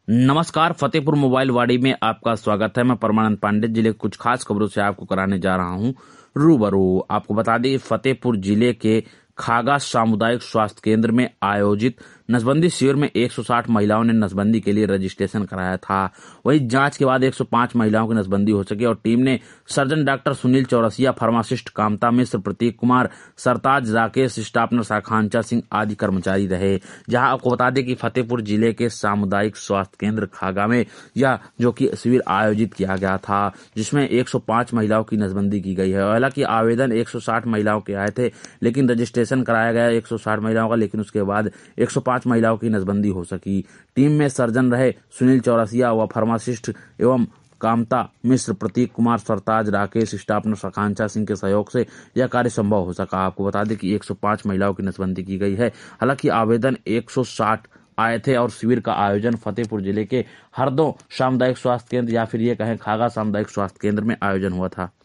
नमस्कार, फतेहपुर मोबाइल वाड़ी में आपका स्वागत है। मैं परमानंद पांडे जिले की कुछ खास खबरों से आपको कराने जा रहा हूं रूबरू। आपको बता दें, फतेहपुर जिले के खागा सामुदायिक स्वास्थ्य केंद्र में आयोजित नसबंदी शिविर में 160 महिलाओं ने नसबंदी के लिए रजिस्ट्रेशन कराया था। वहीं जांच के बाद 105 महिलाओं की नसबंदी हो सकी और टीम ने surgeon doctor Sunil Chaurasia, pharmacist Kamta Mishra, Prateek Kumar, Sartaj, Rakesh, staff nurse Akanksha Singh आदि कर्मचारी रहे। जहां आपको बता दें कि फतेहपुर जिले के सामुदायिक स्वास्थ्य केंद्र खागा में यह जो कि शिविर आयोजित किया गया था, जिसमें 105 महिलाओं की नसबंदी की गई है। हालांकि आवेदन 160 महिलाओं के आए थे, लेकिन रजिस्ट्रेशन कराया गया 160 महिलाओं का, लेकिन उसके बाद 105 महिलाओं की नसबंदी हो सकी। टीम में सर्जन रहे सुनील चौरसिया व फार्मासिस्ट एवं कामता मिश्र, प्रतीक कुमार, सरताज, राकेश, स्टाफ नर्स आकांक्षा सिंह के सहयोग से यह कार्य संभव हो सका। आपको बता दें कि 105 महिलाओं की नसबंदी की गई है। हालांकि आवेदन 160 आए थे और शिविर का आयोजन फतेहपुर जिले के हरदों सामुदायिक स्वास्थ्य केंद्र या फिर ये कहें खागा सामुदायिक स्वास्थ्य केंद्र में आयोजन हुआ था।